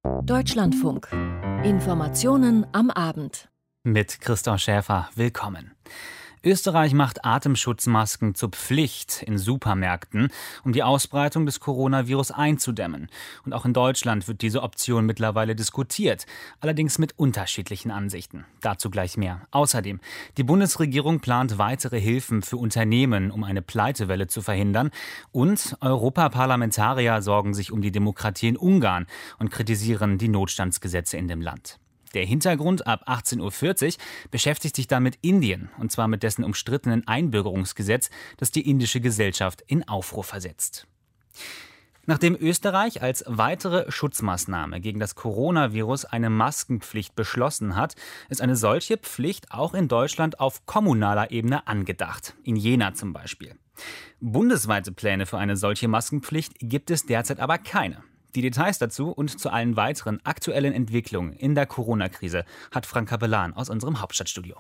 Deutschlandfunk. Informationen am Abend. Mit Christoph Schäfer, willkommen. Österreich macht Atemschutzmasken zur Pflicht in Supermärkten, um die Ausbreitung des Coronavirus einzudämmen. Und auch in Deutschland wird diese Option mittlerweile diskutiert, allerdings mit unterschiedlichen Ansichten. Dazu gleich mehr. Außerdem, die Bundesregierung plant weitere Hilfen für Unternehmen, um eine Pleitewelle zu verhindern. Und Europaparlamentarier sorgen sich um die Demokratie in Ungarn und kritisieren die Notstandsgesetze in dem Land. Der Hintergrund ab 18.40 Uhr beschäftigt sich damit Indien, und zwar mit dessen umstrittenen Einbürgerungsgesetz, das die indische Gesellschaft in Aufruhr versetzt. Nachdem Österreich als weitere Schutzmaßnahme gegen das Coronavirus eine Maskenpflicht beschlossen hat, ist eine solche Pflicht auch in Deutschland auf kommunaler Ebene angedacht, in Jena zum Beispiel. Bundesweite Pläne für eine solche Maskenpflicht gibt es derzeit aber keine. Die Details dazu und zu allen weiteren aktuellen Entwicklungen in der Corona-Krise hat Frank Capellan aus unserem Hauptstadtstudio.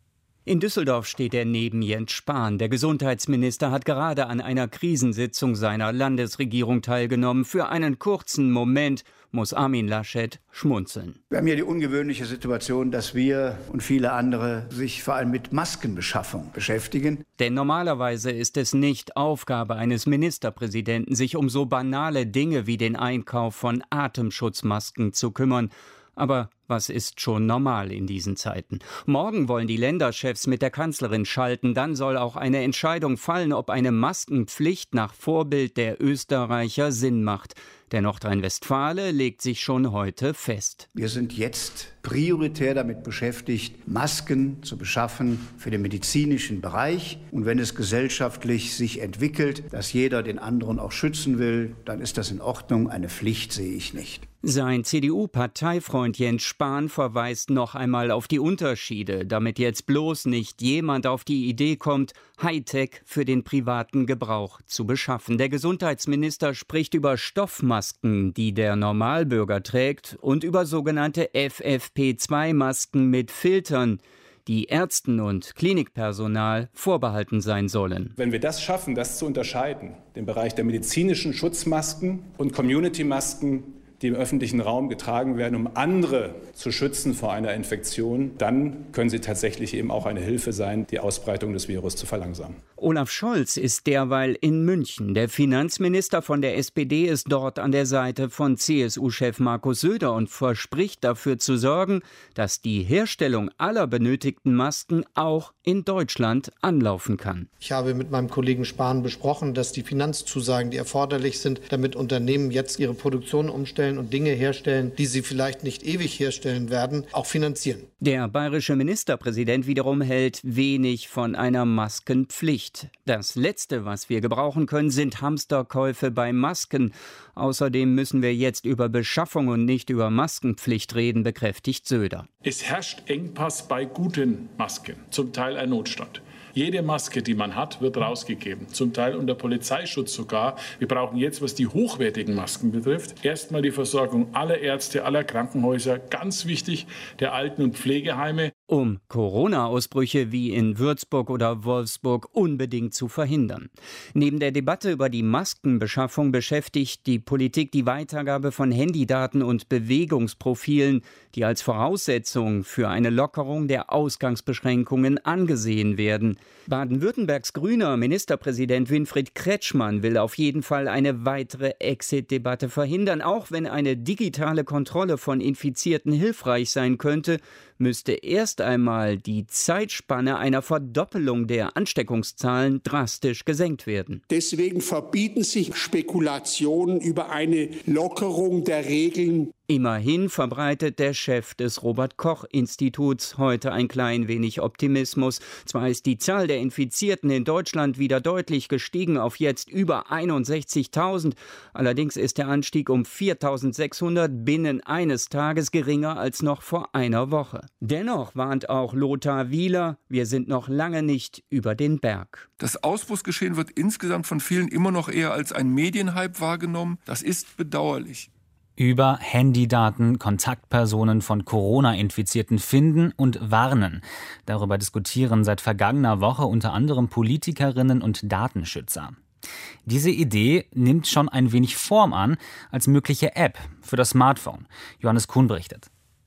In Düsseldorf steht er neben Jens Spahn. Der Gesundheitsminister hat gerade an einer Krisensitzung seiner Landesregierung teilgenommen. Für einen kurzen Moment muss Armin Laschet schmunzeln. Wir haben hier die ungewöhnliche Situation, dass wir und viele andere sich vor allem mit Maskenbeschaffung beschäftigen. Denn normalerweise ist es nicht Aufgabe eines Ministerpräsidenten, sich um so banale Dinge wie den Einkauf von Atemschutzmasken zu kümmern. Aber was ist schon normal in diesen Zeiten? Morgen wollen die Länderchefs mit der Kanzlerin schalten. Dann soll auch eine Entscheidung fallen, ob eine Maskenpflicht nach Vorbild der Österreicher Sinn macht. Der Nordrhein-Westfale legt sich schon heute fest. Wir sind jetzt prioritär damit beschäftigt, Masken zu beschaffen für den medizinischen Bereich. Und wenn es gesellschaftlich sich entwickelt, dass jeder den anderen auch schützen will, dann ist das in Ordnung. Eine Pflicht sehe ich nicht. Sein CDU-Parteifreund Jens Spahn verweist noch einmal auf die Unterschiede, damit jetzt bloß nicht jemand auf die Idee kommt, Hightech für den privaten Gebrauch zu beschaffen. Der Gesundheitsminister spricht über Stoffmasken, die der Normalbürger trägt, und über sogenannte FFP2-Masken mit Filtern, die Ärzten und Klinikpersonal vorbehalten sein sollen. Wenn wir das schaffen, das zu unterscheiden, den Bereich der medizinischen Schutzmasken und Community-Masken, die im öffentlichen Raum getragen werden, um andere zu schützen vor einer Infektion, dann können sie tatsächlich eben auch eine Hilfe sein, die Ausbreitung des Virus zu verlangsamen. Olaf Scholz ist derweil in München. Der Finanzminister von der SPD ist dort an der Seite von CSU-Chef Markus Söder und verspricht dafür zu sorgen, dass die Herstellung aller benötigten Masken auch in Deutschland anlaufen kann. Ich habe mit meinem Kollegen Spahn besprochen, dass die Finanzzusagen, die erforderlich sind, damit Unternehmen jetzt ihre Produktion umstellen und Dinge herstellen, die sie vielleicht nicht ewig herstellen werden, auch finanzieren. Der bayerische Ministerpräsident wiederum hält wenig von einer Maskenpflicht. Das Letzte, was wir gebrauchen können, sind Hamsterkäufe bei Masken. Außerdem müssen wir jetzt über Beschaffung und nicht über Maskenpflicht reden, bekräftigt Söder. Es herrscht Engpass bei guten Masken, zum Teil ein Notstand. Jede Maske, die man hat, wird rausgegeben, zum Teil unter Polizeischutz sogar. Wir brauchen jetzt, was die hochwertigen Masken betrifft, erstmal die Versorgung aller Ärzte, aller Krankenhäuser, ganz wichtig, der Alten- und Pflegeheime. Um Corona-Ausbrüche wie in Würzburg oder Wolfsburg unbedingt zu verhindern. Neben der Debatte über die Maskenbeschaffung beschäftigt die Politik die Weitergabe von Handydaten und Bewegungsprofilen, die als Voraussetzung für eine Lockerung der Ausgangsbeschränkungen angesehen werden. Baden-Württembergs grüner Ministerpräsident Winfried Kretschmann will auf jeden Fall eine weitere Exit-Debatte verhindern. Auch wenn eine digitale Kontrolle von Infizierten hilfreich sein könnte, müsste erst einmal die Zeitspanne einer Verdoppelung der Ansteckungszahlen drastisch gesenkt werden. Deswegen verbieten sich Spekulationen über eine Lockerung der Regeln. Immerhin verbreitet der Chef des Robert-Koch-Instituts heute ein klein wenig Optimismus. Zwar ist die Zahl der Infizierten in Deutschland wieder deutlich gestiegen auf jetzt über 61.000. Allerdings ist der Anstieg um 4.600 binnen eines Tages geringer als noch vor einer Woche. Dennoch warnt auch Lothar Wieler, wir sind noch lange nicht über den Berg. Das Ausbruchsgeschehen wird insgesamt von vielen immer noch eher als ein Medienhype wahrgenommen. Das ist bedauerlich. Über Handydaten Kontaktpersonen von Corona-Infizierten finden und warnen. Darüber diskutieren seit vergangener Woche unter anderem Politikerinnen und Datenschützer. Diese Idee nimmt schon ein wenig Form an als mögliche App für das Smartphone. Johannes Kuhn berichtet.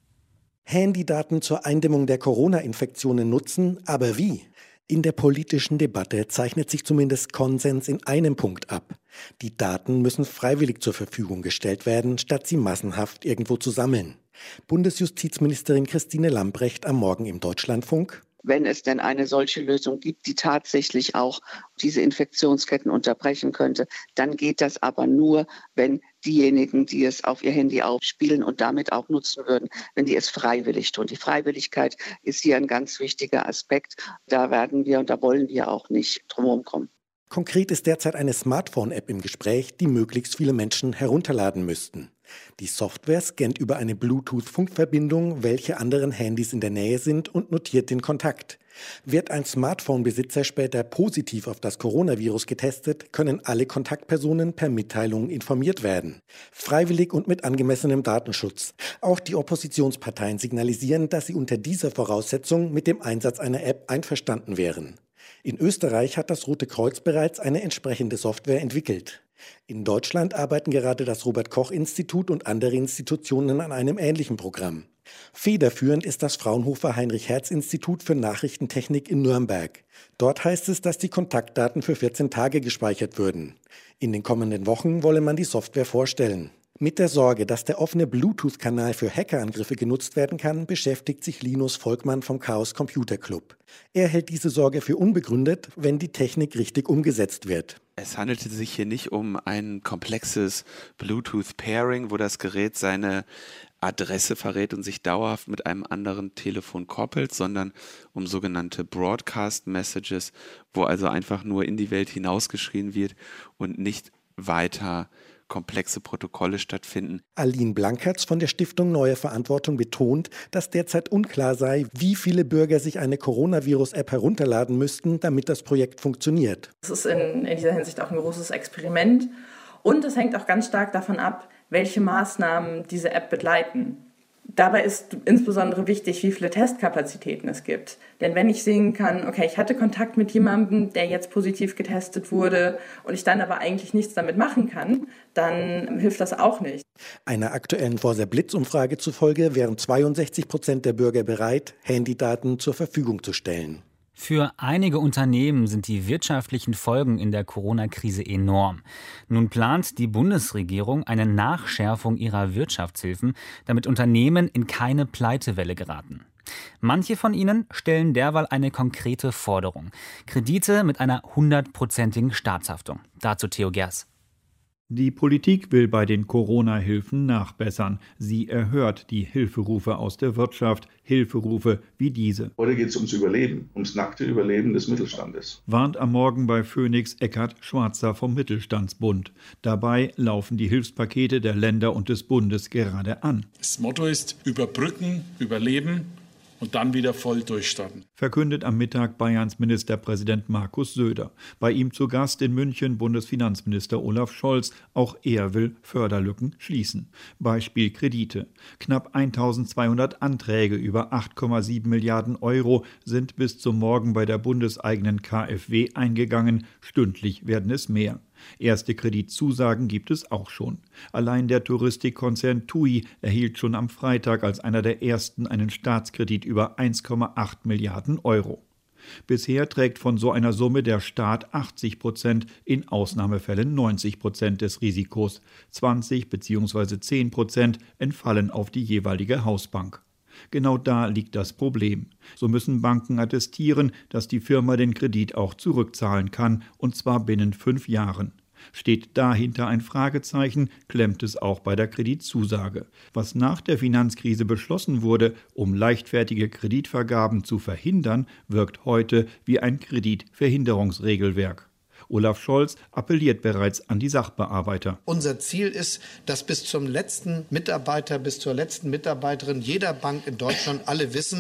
Handydaten zur Eindämmung der Corona-Infektionen nutzen, aber wie? In der politischen Debatte zeichnet sich zumindest Konsens in einem Punkt ab. Die Daten müssen freiwillig zur Verfügung gestellt werden, statt sie massenhaft irgendwo zu sammeln. Bundesjustizministerin Christine Lambrecht am Morgen im Deutschlandfunk. Wenn es denn eine solche Lösung gibt, die tatsächlich auch diese Infektionsketten unterbrechen könnte, dann geht das aber nur, wenn diejenigen, die es auf ihr Handy aufspielen und damit auch nutzen würden, wenn die es freiwillig tun. Die Freiwilligkeit ist hier ein ganz wichtiger Aspekt. Da werden wir und da wollen wir auch nicht drumherum kommen. Konkret ist derzeit eine Smartphone-App im Gespräch, die möglichst viele Menschen herunterladen müssten. Die Software scannt über eine Bluetooth-Funkverbindung, welche anderen Handys in der Nähe sind, und notiert den Kontakt. Wird ein Smartphone-Besitzer später positiv auf das Coronavirus getestet, können alle Kontaktpersonen per Mitteilung informiert werden. Freiwillig und mit angemessenem Datenschutz. Auch die Oppositionsparteien signalisieren, dass sie unter dieser Voraussetzung mit dem Einsatz einer App einverstanden wären. In Österreich hat das Rote Kreuz bereits eine entsprechende Software entwickelt. In Deutschland arbeiten gerade das Robert-Koch-Institut und andere Institutionen an einem ähnlichen Programm. Federführend ist das Fraunhofer Heinrich-Hertz-Institut für Nachrichtentechnik in Nürnberg. Dort heißt es, dass die Kontaktdaten für 14 Tage gespeichert würden. In den kommenden Wochen wolle man die Software vorstellen. Mit der Sorge, dass der offene Bluetooth-Kanal für Hackerangriffe genutzt werden kann, beschäftigt sich Linus Volkmann vom Chaos Computer Club. Er hält diese Sorge für unbegründet, wenn die Technik richtig umgesetzt wird. Es handelte sich hier nicht um ein komplexes Bluetooth-Pairing, wo das Gerät seine Adresse verrät und sich dauerhaft mit einem anderen Telefon koppelt, sondern um sogenannte Broadcast Messages, wo also einfach nur in die Welt hinausgeschrien wird und nicht weiter komplexe Protokolle stattfinden. Aline Blankertz von der Stiftung Neue Verantwortung betont, dass derzeit unklar sei, wie viele Bürger sich eine Coronavirus-App herunterladen müssten, damit das Projekt funktioniert. Es ist in dieser Hinsicht auch ein großes Experiment und es hängt auch ganz stark davon ab, welche Maßnahmen diese App begleiten. Dabei ist insbesondere wichtig, wie viele Testkapazitäten es gibt. Denn wenn ich sehen kann, okay, ich hatte Kontakt mit jemandem, der jetzt positiv getestet wurde und ich dann aber eigentlich nichts damit machen kann, dann hilft das auch nicht. Einer aktuellen Forsa-Blitz-Umfrage zufolge wären 62% der Bürger bereit, Handydaten zur Verfügung zu stellen. Für einige Unternehmen sind die wirtschaftlichen Folgen in der Corona-Krise enorm. Nun plant die Bundesregierung eine Nachschärfung ihrer Wirtschaftshilfen, damit Unternehmen in keine Pleitewelle geraten. Manche von ihnen stellen derweil eine konkrete Forderung: Kredite mit einer 100%igen Staatshaftung. Dazu Theo Gers. Die Politik will bei den Corona-Hilfen nachbessern. Sie erhört die Hilferufe aus der Wirtschaft, Hilferufe wie diese. Heute geht es ums Überleben, ums nackte Überleben des Mittelstandes. Warnt am Morgen bei Phoenix Eckhard Schwarzer vom Mittelstandsbund. Dabei laufen die Hilfspakete der Länder und des Bundes gerade an. Das Motto ist überbrücken, überleben und dann wieder voll durchstarten. Verkündet am Mittag Bayerns Ministerpräsident Markus Söder. Bei ihm zu Gast in München Bundesfinanzminister Olaf Scholz. Auch er will Förderlücken schließen. Beispiel Kredite. Knapp 1200 Anträge über 8,7 Milliarden Euro sind bis zum Morgen bei der bundeseigenen KfW eingegangen. Stündlich werden es mehr. Erste Kreditzusagen gibt es auch schon. Allein der Touristikkonzern TUI erhielt schon am Freitag als einer der ersten einen Staatskredit über 1,8 Milliarden Euro. Bisher trägt von so einer Summe der Staat 80%, in Ausnahmefällen 90% des Risikos. 20 bzw. 10% entfallen auf die jeweilige Hausbank. Genau da liegt das Problem. So müssen Banken attestieren, dass die Firma den Kredit auch zurückzahlen kann, und zwar binnen 5 Jahren. Steht dahinter ein Fragezeichen, klemmt es auch bei der Kreditzusage. Was nach der Finanzkrise beschlossen wurde, um leichtfertige Kreditvergaben zu verhindern, wirkt heute wie ein Kreditverhinderungsregelwerk. Olaf Scholz appelliert bereits an die Sachbearbeiter. Unser Ziel ist, dass bis zum letzten Mitarbeiter, bis zur letzten Mitarbeiterin jeder Bank in Deutschland alle wissen,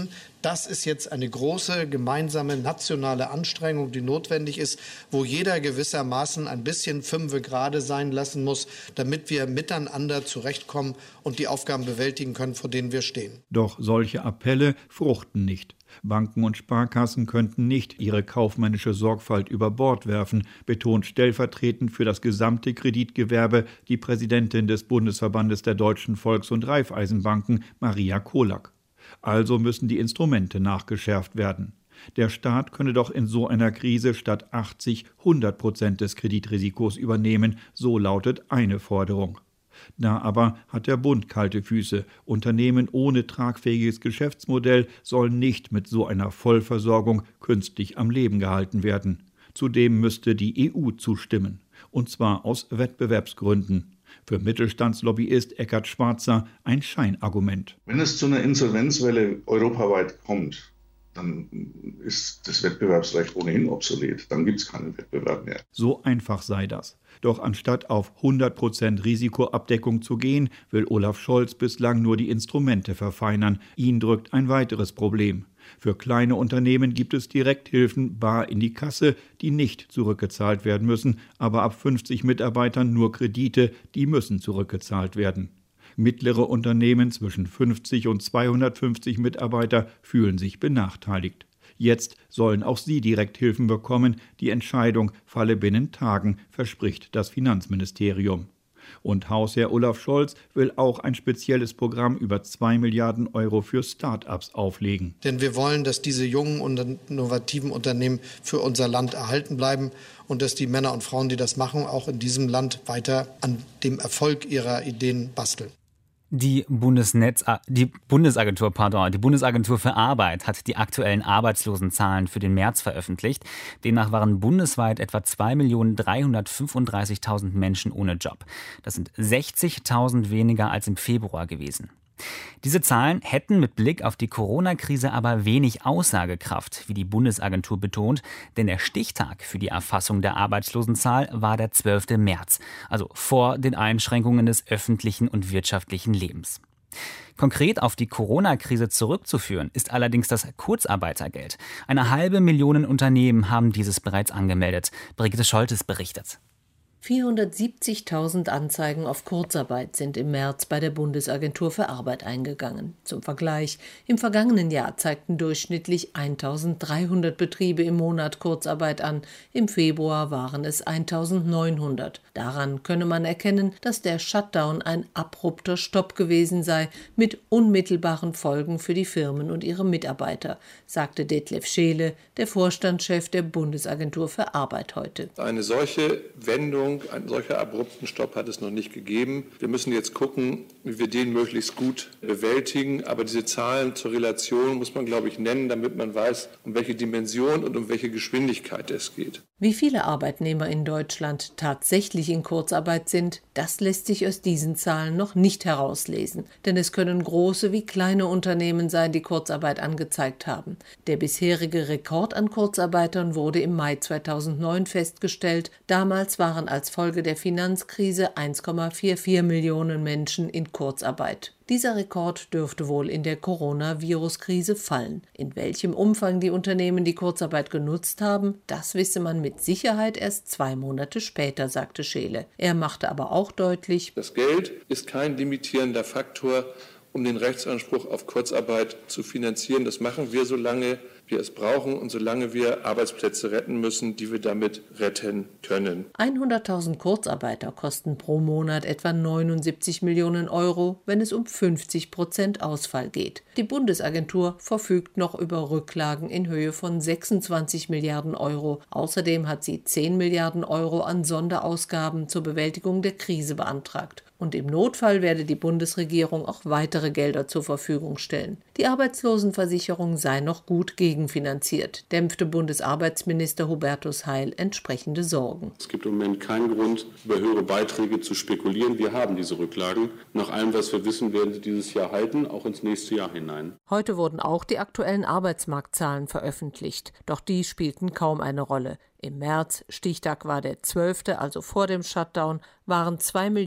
Das ist jetzt eine große gemeinsame nationale Anstrengung, die notwendig ist, wo jeder gewissermaßen ein bisschen Fünfe gerade sein lassen muss, damit wir miteinander zurechtkommen und die Aufgaben bewältigen können, vor denen wir stehen. Doch solche Appelle fruchten nicht. Banken und Sparkassen könnten nicht ihre kaufmännische Sorgfalt über Bord werfen, betont stellvertretend für das gesamte Kreditgewerbe die Präsidentin des Bundesverbandes der deutschen Volks- und Raiffeisenbanken, Maria Kolak. Also müssen die Instrumente nachgeschärft werden. Der Staat könne doch in so einer Krise statt 100% des Kreditrisikos übernehmen, so lautet eine Forderung. Da aber hat der Bund kalte Füße. Unternehmen ohne tragfähiges Geschäftsmodell sollen nicht mit so einer Vollversorgung künstlich am Leben gehalten werden. Zudem müsste die EU zustimmen. Und zwar aus Wettbewerbsgründen. Für Mittelstandslobbyist Eckhard Schwarzer ein Scheinargument. Wenn es zu einer Insolvenzwelle europaweit kommt, dann ist das Wettbewerbsrecht ohnehin obsolet. Dann gibt es keinen Wettbewerb mehr. So einfach sei das. Doch anstatt auf 100% Risikoabdeckung zu gehen, will Olaf Scholz bislang nur die Instrumente verfeinern. Ihn drückt ein weiteres Problem. Für kleine Unternehmen gibt es Direkthilfen bar in die Kasse, die nicht zurückgezahlt werden müssen, aber ab 50 Mitarbeitern nur Kredite, die müssen zurückgezahlt werden. Mittlere Unternehmen zwischen 50 und 250 Mitarbeiter fühlen sich benachteiligt. Jetzt sollen auch sie Direkthilfen bekommen. Die Entscheidung falle binnen Tagen, verspricht das Finanzministerium. Und Hausherr Olaf Scholz will auch ein spezielles Programm über 2 Milliarden Euro für Start-ups auflegen. Denn wir wollen, dass diese jungen und innovativen Unternehmen für unser Land erhalten bleiben und dass die Männer und Frauen, die das machen, auch in diesem Land weiter an dem Erfolg ihrer Ideen basteln. Die Bundesagentur für Arbeit hat die aktuellen Arbeitslosenzahlen für den März veröffentlicht. Demnach waren bundesweit etwa 2.335.000 Menschen ohne Job. Das sind 60.000 weniger als im Februar gewesen. Diese Zahlen hätten mit Blick auf die Corona-Krise aber wenig Aussagekraft, wie die Bundesagentur betont, denn der Stichtag für die Erfassung der Arbeitslosenzahl war der 12. März, also vor den Einschränkungen des öffentlichen und wirtschaftlichen Lebens. Konkret auf die Corona-Krise zurückzuführen ist allerdings das Kurzarbeitergeld. 500.000 Unternehmen haben dieses bereits angemeldet. Brigitte Scholtes berichtet. 470.000 Anzeigen auf Kurzarbeit sind im März bei der Bundesagentur für Arbeit eingegangen. Zum Vergleich, im vergangenen Jahr zeigten durchschnittlich 1.300 Betriebe im Monat Kurzarbeit an, im Februar waren es 1.900. Daran könne man erkennen, dass der Shutdown ein abrupter Stopp gewesen sei, mit unmittelbaren Folgen für die Firmen und ihre Mitarbeiter, sagte Detlef Scheele, der Vorstandschef der Bundesagentur für Arbeit heute. Eine solche Wendung, einen solchen abrupten Stopp hat es noch nicht gegeben. Wir müssen jetzt gucken, wie wir den möglichst gut bewältigen. Aber diese Zahlen zur Relation muss man, glaube ich, nennen, damit man weiß, um welche Dimension und um welche Geschwindigkeit es geht. Wie viele Arbeitnehmer in Deutschland tatsächlich in Kurzarbeit sind, das lässt sich aus diesen Zahlen noch nicht herauslesen. Denn es können große wie kleine Unternehmen sein, die Kurzarbeit angezeigt haben. Der bisherige Rekord an Kurzarbeitern wurde im Mai 2009 festgestellt. Damals waren als Folge der Finanzkrise 1,44 Millionen Menschen in Kurzarbeit. Dieser Rekord dürfte wohl in der Coronavirus-Krise fallen. In welchem Umfang die Unternehmen die Kurzarbeit genutzt haben, das wisse man mit Sicherheit erst 2 Monate später, sagte Scheele. Er machte aber auch deutlich: Das Geld ist kein limitierender Faktor, um den Rechtsanspruch auf Kurzarbeit zu finanzieren. Das machen wir, solange wir es brauchen und solange wir Arbeitsplätze retten müssen, die wir damit retten können. 100.000 Kurzarbeiter kosten pro Monat etwa 79 Millionen Euro, wenn es um 50% Ausfall geht. Die Bundesagentur verfügt noch über Rücklagen in Höhe von 26 Milliarden Euro. Außerdem hat sie 10 Milliarden Euro an Sonderausgaben zur Bewältigung der Krise beantragt. Und im Notfall werde die Bundesregierung auch weitere Gelder zur Verfügung stellen. Die Arbeitslosenversicherung sei noch gut gegenfinanziert, dämpfte Bundesarbeitsminister Hubertus Heil entsprechende Sorgen. Es gibt im Moment keinen Grund, über höhere Beiträge zu spekulieren. Wir haben diese Rücklagen. Nach allem, was wir wissen, werden sie dieses Jahr halten, auch ins nächste Jahr hinein. Heute wurden auch die aktuellen Arbeitsmarktzahlen veröffentlicht, doch die spielten kaum eine Rolle. Im März, Stichtag war der 12., also vor dem Shutdown, waren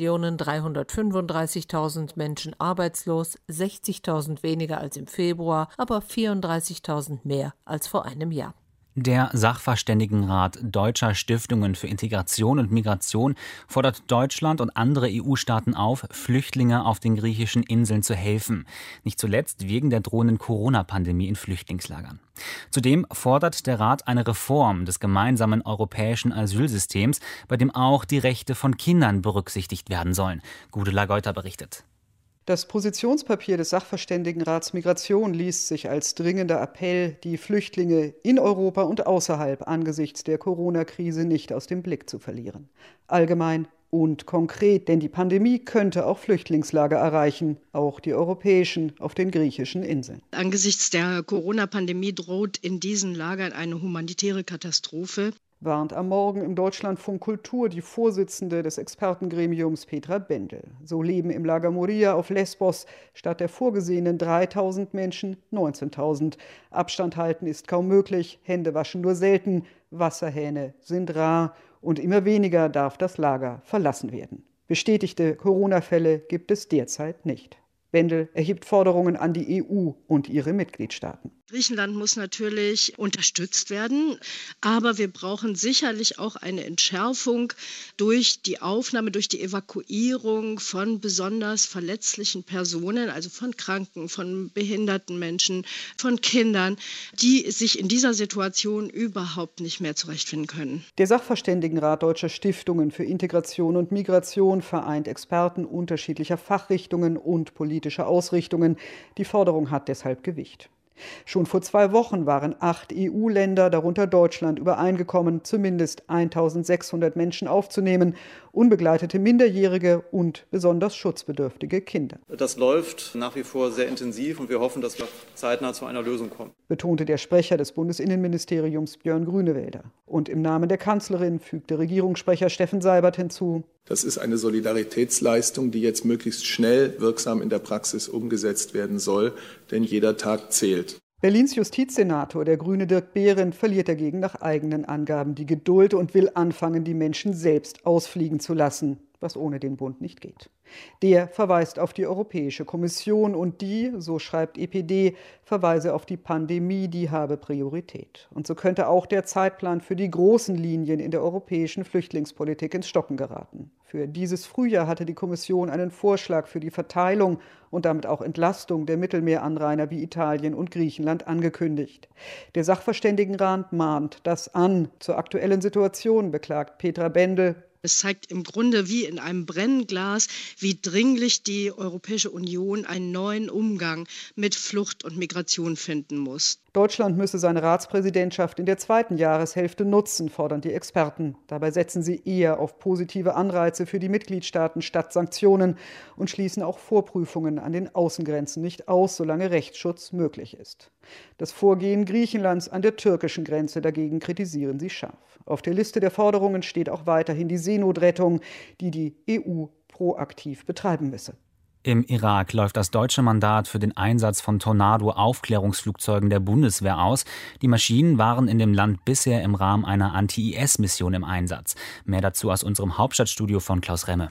2.335.000 Menschen arbeitslos, 60.000 weniger als im Februar, aber 34.000 mehr als vor einem Jahr. Der Sachverständigenrat Deutscher Stiftungen für Integration und Migration fordert Deutschland und andere EU-Staaten auf, Flüchtlinge auf den griechischen Inseln zu helfen. Nicht zuletzt wegen der drohenden Corona-Pandemie in Flüchtlingslagern. Zudem fordert der Rat eine Reform des gemeinsamen europäischen Asylsystems, bei dem auch die Rechte von Kindern berücksichtigt werden sollen. Gudula Geuter berichtet. Das Positionspapier des Sachverständigenrats Migration liest sich als dringender Appell, die Flüchtlinge in Europa und außerhalb angesichts der Corona-Krise nicht aus dem Blick zu verlieren. Allgemein und konkret, denn die Pandemie könnte auch Flüchtlingslager erreichen, auch die europäischen auf den griechischen Inseln. Angesichts der Corona-Pandemie droht in diesen Lagern eine humanitäre Katastrophe. Warnt am Morgen im Deutschlandfunk Kultur die Vorsitzende des Expertengremiums Petra Bendel. So leben im Lager Moria auf Lesbos statt der vorgesehenen 3.000 Menschen 19.000. Abstand halten ist kaum möglich, Hände waschen nur selten, Wasserhähne sind rar und immer weniger darf das Lager verlassen werden. Bestätigte Corona-Fälle gibt es derzeit nicht. Bendel erhebt Forderungen an die EU und ihre Mitgliedstaaten. Griechenland muss natürlich unterstützt werden, aber wir brauchen sicherlich auch eine Entschärfung durch die Aufnahme, durch die Evakuierung von besonders verletzlichen Personen, also von Kranken, von behinderten Menschen, von Kindern, die sich in dieser Situation überhaupt nicht mehr zurechtfinden können. Der Sachverständigenrat Deutscher Stiftungen für Integration und Migration vereint Experten unterschiedlicher Fachrichtungen und politischer Ausrichtungen. Die Forderung hat deshalb Gewicht. Schon vor 2 Wochen waren 8 EU-Länder, darunter Deutschland, übereingekommen, zumindest 1.600 Menschen aufzunehmen, unbegleitete Minderjährige und besonders schutzbedürftige Kinder. Das läuft nach wie vor sehr intensiv und wir hoffen, dass wir zeitnah zu einer Lösung kommen, betonte der Sprecher des Bundesinnenministeriums Björn Grünewälder. Und im Namen der Kanzlerin fügte Regierungssprecher Steffen Seibert hinzu: Das ist eine Solidaritätsleistung, die jetzt möglichst schnell wirksam in der Praxis umgesetzt werden soll, denn jeder Tag zählt. Berlins Justizsenator, der Grüne Dirk Behrendt, verliert dagegen nach eigenen Angaben die Geduld und will anfangen, die Menschen selbst ausfliegen zu lassen, was ohne den Bund nicht geht. Der verweist auf die Europäische Kommission und die, so schreibt EPD, verweise auf die Pandemie, die habe Priorität. Und so könnte auch der Zeitplan für die großen Linien in der europäischen Flüchtlingspolitik ins Stocken geraten. Für dieses Frühjahr hatte die Kommission einen Vorschlag für die Verteilung und damit auch Entlastung der Mittelmeeranrainer wie Italien und Griechenland angekündigt. Der Sachverständigenrat mahnt das an. Zur aktuellen Situation beklagt Petra Bendel: Es zeigt im Grunde wie in einem Brennglas, wie dringlich die Europäische Union einen neuen Umgang mit Flucht und Migration finden muss. Deutschland müsse seine Ratspräsidentschaft in der 2. Jahreshälfte nutzen, fordern die Experten. Dabei setzen sie eher auf positive Anreize für die Mitgliedstaaten statt Sanktionen und schließen auch Vorprüfungen an den Außengrenzen nicht aus, solange Rechtsschutz möglich ist. Das Vorgehen Griechenlands an der türkischen Grenze dagegen kritisieren sie scharf. Auf der Liste der Forderungen steht auch weiterhin die Seenotrettung, die die EU proaktiv betreiben müsse. Im Irak läuft das deutsche Mandat für den Einsatz von Tornado-Aufklärungsflugzeugen der Bundeswehr aus. Die Maschinen waren in dem Land bisher im Rahmen einer Anti-IS-Mission im Einsatz. Mehr dazu aus unserem Hauptstadtstudio von Klaus Remme.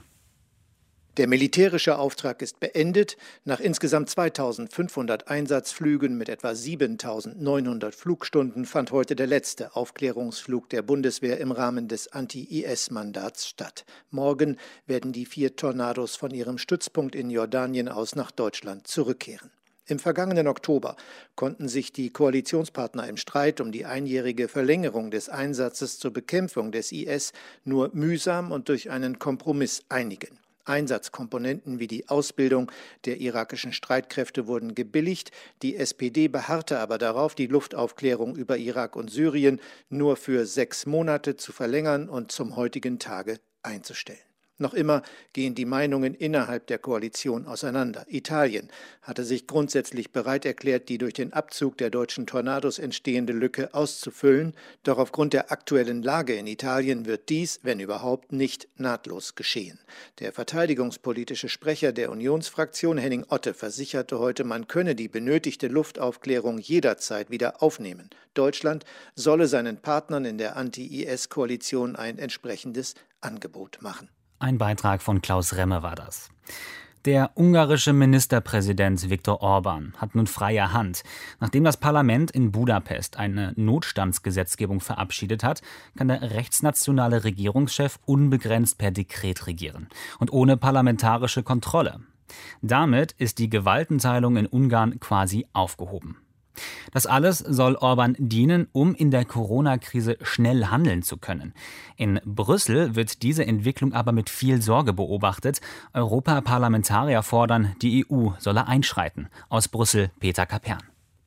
Der militärische Auftrag ist beendet. Nach insgesamt 2.500 Einsatzflügen mit etwa 7.900 Flugstunden fand heute der letzte Aufklärungsflug der Bundeswehr im Rahmen des Anti-IS-Mandats statt. Morgen werden die 4 Tornados von ihrem Stützpunkt in Jordanien aus nach Deutschland zurückkehren. Im vergangenen Oktober konnten sich die Koalitionspartner im Streit um die einjährige Verlängerung des Einsatzes zur Bekämpfung des IS nur mühsam und durch einen Kompromiss einigen. Einsatzkomponenten wie die Ausbildung der irakischen Streitkräfte wurden gebilligt. Die SPD beharrte aber darauf, die Luftaufklärung über Irak und Syrien nur für 6 Monate zu verlängern und zum heutigen Tage einzustellen. Noch immer gehen die Meinungen innerhalb der Koalition auseinander. Italien hatte sich grundsätzlich bereit erklärt, die durch den Abzug der deutschen Tornados entstehende Lücke auszufüllen. Doch aufgrund der aktuellen Lage in Italien wird dies, wenn überhaupt, nicht nahtlos geschehen. Der verteidigungspolitische Sprecher der Unionsfraktion, Henning Otte, versicherte heute, man könne die benötigte Luftaufklärung jederzeit wieder aufnehmen. Deutschland solle seinen Partnern in der Anti-IS-Koalition ein entsprechendes Angebot machen. Ein Beitrag von Klaus Remme war das. Der ungarische Ministerpräsident Viktor Orbán hat nun freie Hand. Nachdem das Parlament in Budapest eine Notstandsgesetzgebung verabschiedet hat, kann der rechtsnationale Regierungschef unbegrenzt per Dekret regieren und ohne parlamentarische Kontrolle. Damit ist die Gewaltenteilung in Ungarn quasi aufgehoben. Das alles soll Orbán dienen, um in der Corona-Krise schnell handeln zu können. In Brüssel wird diese Entwicklung aber mit viel Sorge beobachtet. Europaparlamentarier fordern, die EU solle einschreiten. Aus Brüssel Peter Kapern.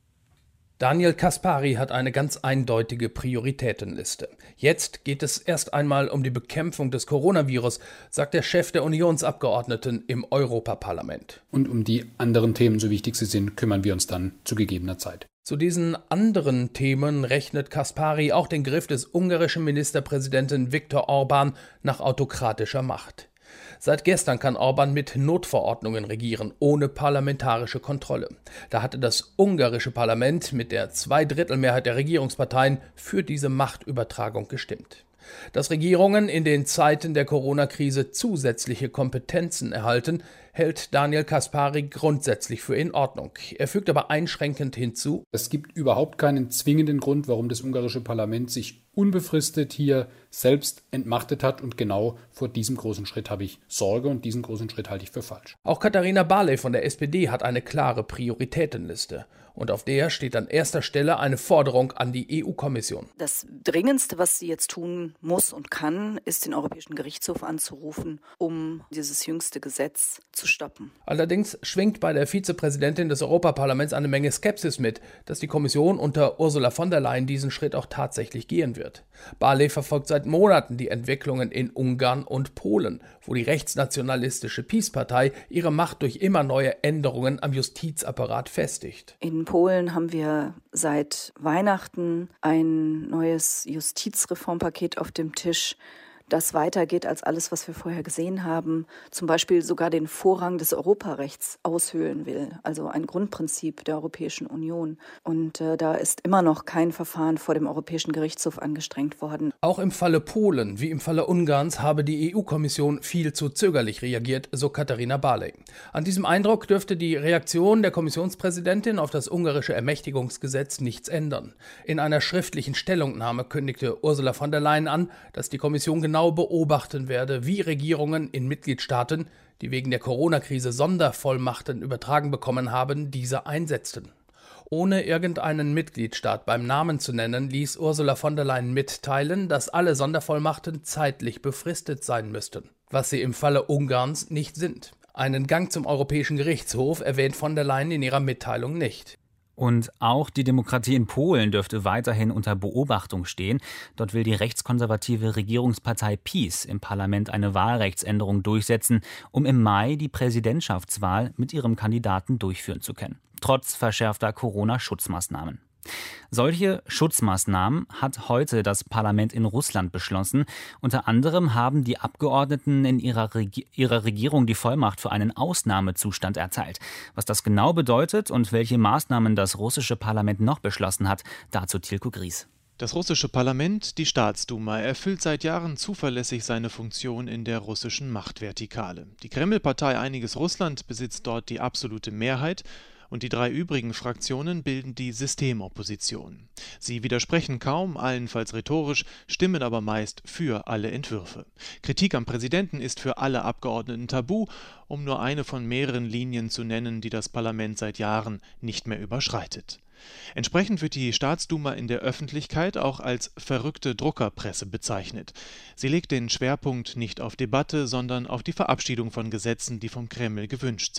Daniel Caspary hat eine ganz eindeutige Prioritätenliste. Jetzt geht es erst einmal um die Bekämpfung des Coronavirus, sagt der Chef der Unionsabgeordneten im Europaparlament. Und um die anderen Themen, so wichtig sie sind, kümmern wir uns dann zu gegebener Zeit. Zu diesen anderen Themen rechnet Caspary auch den Griff des ungarischen Ministerpräsidenten Viktor Orbán nach autokratischer Macht. Seit gestern kann Orbán mit Notverordnungen regieren, ohne parlamentarische Kontrolle. Da hatte das ungarische Parlament mit der Zweidrittelmehrheit der Regierungsparteien für diese Machtübertragung gestimmt. Dass Regierungen in den Zeiten der Corona-Krise zusätzliche Kompetenzen erhalten, hält Daniel Caspary grundsätzlich für in Ordnung. Er fügt aber einschränkend hinzu: Es gibt überhaupt keinen zwingenden Grund, warum das ungarische Parlament sich unbefristet hier selbst entmachtet hat, und genau vor diesem großen Schritt habe ich Sorge und diesen großen Schritt halte ich für falsch. Auch Katharina Barley von der SPD hat eine klare Prioritätenliste. Und auf der steht an erster Stelle eine Forderung an die EU-Kommission. Das Dringendste, was sie jetzt tun muss und kann, ist, den Europäischen Gerichtshof anzurufen, um dieses jüngste Gesetz zu stoppen. Allerdings schwingt bei der Vizepräsidentin des Europaparlaments eine Menge Skepsis mit, dass die Kommission unter Ursula von der Leyen diesen Schritt auch tatsächlich gehen wird. Barley verfolgt seit Monaten die Entwicklungen in Ungarn und Polen, wo die rechtsnationalistische PiS-Partei ihre Macht durch immer neue Änderungen am Justizapparat festigt. In Polen haben wir seit Weihnachten ein neues Justizreformpaket auf dem Tisch, das weitergeht als alles, was wir vorher gesehen haben, zum Beispiel sogar den Vorrang des Europarechts aushöhlen will, also ein Grundprinzip der Europäischen Union. Und da ist immer noch kein Verfahren vor dem Europäischen Gerichtshof angestrengt worden. Auch im Falle Polen wie im Falle Ungarns habe die EU-Kommission viel zu zögerlich reagiert, so Katharina Barley. An diesem Eindruck dürfte die Reaktion der Kommissionspräsidentin auf das ungarische Ermächtigungsgesetz nichts ändern. In einer schriftlichen Stellungnahme kündigte Ursula von der Leyen an, dass die Kommission genau beobachten werde, wie Regierungen in Mitgliedstaaten, die wegen der Corona-Krise Sondervollmachten übertragen bekommen haben, diese einsetzten. Ohne irgendeinen Mitgliedstaat beim Namen zu nennen, ließ Ursula von der Leyen mitteilen, dass alle Sondervollmachten zeitlich befristet sein müssten, was sie im Falle Ungarns nicht sind. Einen Gang zum Europäischen Gerichtshof erwähnt von der Leyen in ihrer Mitteilung nicht. Und auch die Demokratie in Polen dürfte weiterhin unter Beobachtung stehen. Dort will die rechtskonservative Regierungspartei PiS im Parlament eine Wahlrechtsänderung durchsetzen, um im Mai die Präsidentschaftswahl mit ihrem Kandidaten durchführen zu können, trotz verschärfter Corona-Schutzmaßnahmen. Solche Schutzmaßnahmen hat heute das Parlament in Russland beschlossen. Unter anderem haben die Abgeordneten in ihrer Regierung die Vollmacht für einen Ausnahmezustand erteilt. Was das genau bedeutet und welche Maßnahmen das russische Parlament noch beschlossen hat, dazu Tilko Gries. Das russische Parlament, die Staatsduma, erfüllt seit Jahren zuverlässig seine Funktion in der russischen Machtvertikale. Die Kreml-Partei Einiges Russland besitzt dort die absolute Mehrheit. Und die drei übrigen Fraktionen bilden die Systemopposition. Sie widersprechen kaum, allenfalls rhetorisch, stimmen aber meist für alle Entwürfe. Kritik am Präsidenten ist für alle Abgeordneten tabu, um nur eine von mehreren Linien zu nennen, die das Parlament seit Jahren nicht mehr überschreitet. Entsprechend wird die Staatsduma in der Öffentlichkeit auch als verrückte Druckerpresse bezeichnet. Sie legt den Schwerpunkt nicht auf Debatte, sondern auf die Verabschiedung von Gesetzen, die vom Kreml gewünscht sind.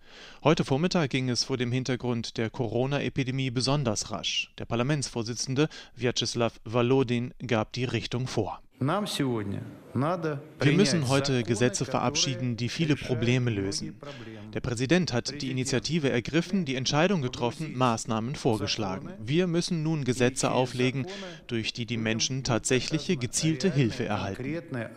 Heute Vormittag ging es vor dem Hintergrund der Corona-Epidemie besonders rasch. Der Parlamentsvorsitzende Vyacheslav Volodin gab die Richtung vor. Wir müssen heute Gesetze verabschieden, die viele Probleme lösen. Der Präsident hat die Initiative ergriffen, die Entscheidung getroffen, Maßnahmen vorgeschlagen. Wir müssen nun Gesetze auflegen, durch die die Menschen tatsächliche, gezielte Hilfe erhalten.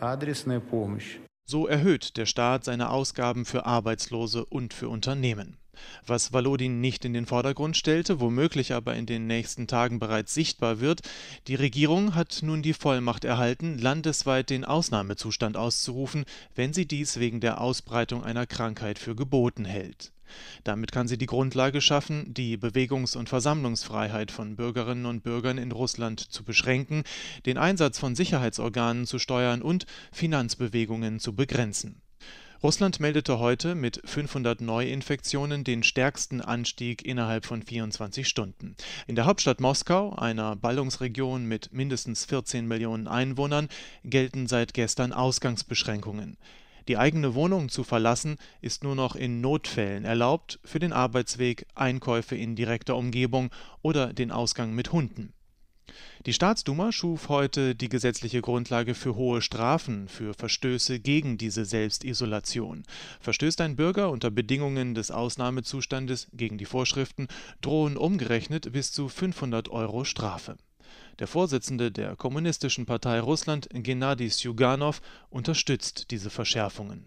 So erhöht der Staat seine Ausgaben für Arbeitslose und für Unternehmen. Was Volodin nicht in den Vordergrund stellte, womöglich aber in den nächsten Tagen bereits sichtbar wird: Die Regierung hat nun die Vollmacht erhalten, landesweit den Ausnahmezustand auszurufen, wenn sie dies wegen der Ausbreitung einer Krankheit für geboten hält. Damit kann sie die Grundlage schaffen, die Bewegungs- und Versammlungsfreiheit von Bürgerinnen und Bürgern in Russland zu beschränken, den Einsatz von Sicherheitsorganen zu steuern und Finanzbewegungen zu begrenzen. Russland meldete heute mit 500 Neuinfektionen den stärksten Anstieg innerhalb von 24 Stunden. In der Hauptstadt Moskau, einer Ballungsregion mit mindestens 14 Millionen Einwohnern, gelten seit gestern Ausgangsbeschränkungen. Die eigene Wohnung zu verlassen ist nur noch in Notfällen erlaubt, für den Arbeitsweg, Einkäufe in direkter Umgebung oder den Ausgang mit Hunden. Die Staatsduma schuf heute die gesetzliche Grundlage für hohe Strafen für Verstöße gegen diese Selbstisolation. Verstößt ein Bürger unter Bedingungen des Ausnahmezustandes gegen die Vorschriften, drohen umgerechnet bis zu 500 € Strafe. Der Vorsitzende der Kommunistischen Partei Russland, Gennady Sjuganov, unterstützt diese Verschärfungen.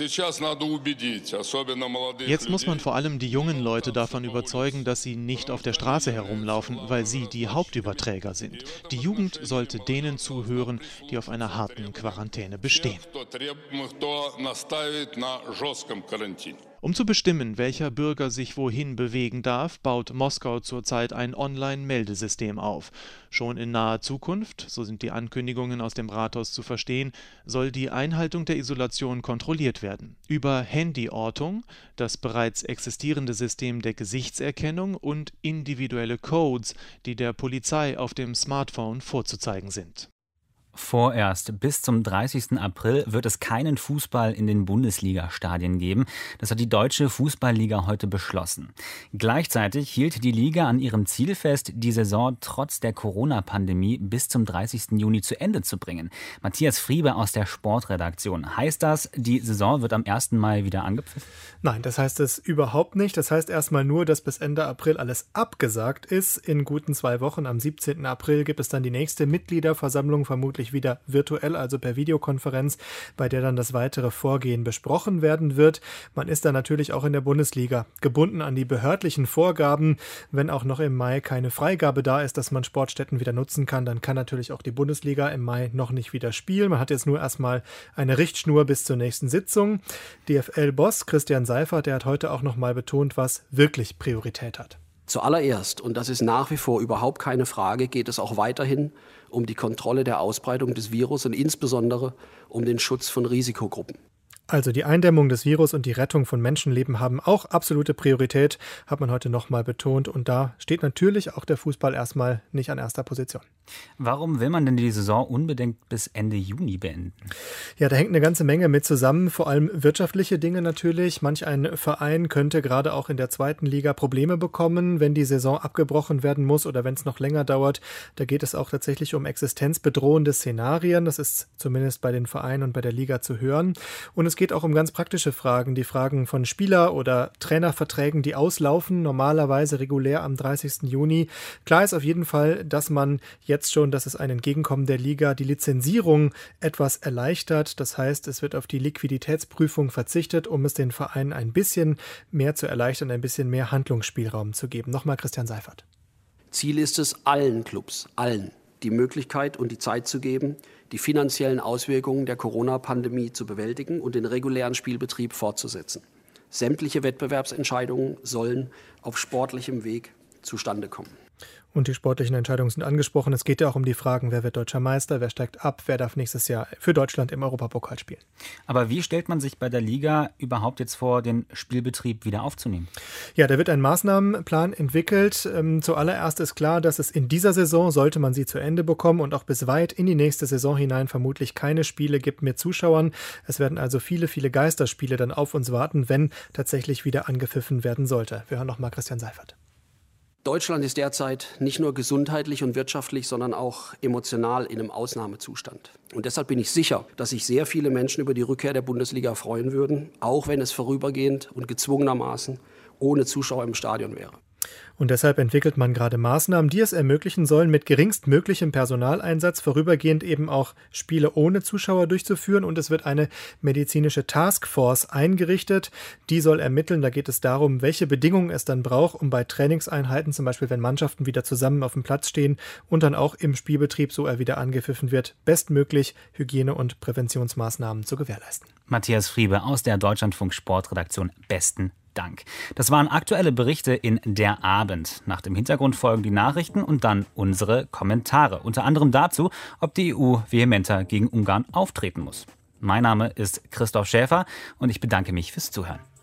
Jetzt muss man vor allem die jungen Leute davon überzeugen, dass sie nicht auf der Straße herumlaufen, weil sie die Hauptüberträger sind. Die Jugend sollte denen zuhören, die auf einer harten Quarantäne bestehen. Um zu bestimmen, welcher Bürger sich wohin bewegen darf, baut Moskau zurzeit ein Online-Meldesystem auf. Schon in naher Zukunft, so sind die Ankündigungen aus dem Rathaus zu verstehen, soll die Einhaltung der Isolation kontrolliert werden. Über Handyortung, das bereits existierende System der Gesichtserkennung und individuelle Codes, die der Polizei auf dem Smartphone vorzuzeigen sind. Vorerst bis zum 30. April wird es keinen Fußball in den Bundesliga-Stadien geben. Das hat die Deutsche Fußballliga heute beschlossen. Gleichzeitig hielt die Liga an ihrem Ziel fest, die Saison trotz der Corona-Pandemie bis zum 30. Juni zu Ende zu bringen. Matthias Friebe aus der Sportredaktion. Heißt das, die Saison wird am 1. Mai wieder angepfiffen? Nein, das heißt es überhaupt nicht. Das heißt erstmal nur, dass bis Ende April alles abgesagt ist. In guten 2 Wochen, am 17. April, gibt es dann die nächste Mitgliederversammlung, vermutlich wieder virtuell, also per Videokonferenz, bei der dann das weitere Vorgehen besprochen werden wird. Man ist dann natürlich auch in der Bundesliga gebunden an die behördlichen Vorgaben. Wenn auch noch im Mai keine Freigabe da ist, dass man Sportstätten wieder nutzen kann, dann kann natürlich auch die Bundesliga im Mai noch nicht wieder spielen. Man hat jetzt nur erstmal eine Richtschnur bis zur nächsten Sitzung. DFL-Boss Christian Seifert, der hat heute auch noch mal betont, was wirklich Priorität hat. Zuallererst, und das ist nach wie vor überhaupt keine Frage, geht es auch weiterhin um die Kontrolle der Ausbreitung des Virus und insbesondere um den Schutz von Risikogruppen. Also die Eindämmung des Virus und die Rettung von Menschenleben haben auch absolute Priorität, hat man heute nochmal betont. Und da steht natürlich auch der Fußball erstmal nicht an erster Position. Warum will man denn die Saison unbedingt bis Ende Juni beenden? Ja, da hängt eine ganze Menge mit zusammen, vor allem wirtschaftliche Dinge natürlich. Manch ein Verein könnte gerade auch in der 2. Liga Probleme bekommen, wenn die Saison abgebrochen werden muss oder wenn es noch länger dauert. Da geht es auch tatsächlich um existenzbedrohende Szenarien. Das ist zumindest bei den Vereinen und bei der Liga zu hören. Und es geht auch um ganz praktische Fragen, die Fragen von Spieler- oder Trainerverträgen, die auslaufen, normalerweise regulär am 30. Juni. Klar ist auf jeden Fall, dass man jetzt schon, dass es ein Entgegenkommen der Liga die Lizenzierung etwas erleichtert. Das heißt, es wird auf die Liquiditätsprüfung verzichtet, um es den Vereinen ein bisschen mehr zu erleichtern, ein bisschen mehr Handlungsspielraum zu geben. Nochmal Christian Seifert. Ziel ist es, allen Clubs, allen, die Möglichkeit und die Zeit zu geben, die finanziellen Auswirkungen der Corona-Pandemie zu bewältigen und den regulären Spielbetrieb fortzusetzen. Sämtliche Wettbewerbsentscheidungen sollen auf sportlichem Weg zustande kommen. Und die sportlichen Entscheidungen sind angesprochen. Es geht ja auch um die Fragen, wer wird deutscher Meister, wer steigt ab, wer darf nächstes Jahr für Deutschland im Europapokal spielen. Aber wie stellt man sich bei der Liga überhaupt jetzt vor, den Spielbetrieb wieder aufzunehmen? Ja, da wird ein Maßnahmenplan entwickelt. Zuallererst ist klar, dass es in dieser Saison, sollte man sie zu Ende bekommen und auch bis weit in die nächste Saison hinein vermutlich keine Spiele gibt mit Zuschauern. Es werden also viele, viele Geisterspiele dann auf uns warten, wenn tatsächlich wieder angepfiffen werden sollte. Wir hören noch mal Christian Seifert. Deutschland ist derzeit nicht nur gesundheitlich und wirtschaftlich, sondern auch emotional in einem Ausnahmezustand. Und deshalb bin ich sicher, dass sich sehr viele Menschen über die Rückkehr der Bundesliga freuen würden, auch wenn es vorübergehend und gezwungenermaßen ohne Zuschauer im Stadion wäre. Und deshalb entwickelt man gerade Maßnahmen, die es ermöglichen sollen, mit geringstmöglichem Personaleinsatz vorübergehend eben auch Spiele ohne Zuschauer durchzuführen. Und es wird eine medizinische Taskforce eingerichtet. Die soll ermitteln, da geht es darum, welche Bedingungen es dann braucht, um bei Trainingseinheiten, zum Beispiel wenn Mannschaften wieder zusammen auf dem Platz stehen und dann auch im Spielbetrieb, so er wieder angepfiffen wird, bestmöglich Hygiene- und Präventionsmaßnahmen zu gewährleisten. Matthias Friebe aus der Deutschlandfunk Sportredaktion, besten Dank. Das waren aktuelle Berichte in Der Abend. Nach dem Hintergrund folgen die Nachrichten und dann unsere Kommentare. Unter anderem dazu, ob die EU vehementer gegen Ungarn auftreten muss. Mein Name ist Christoph Schäfer und ich bedanke mich fürs Zuhören.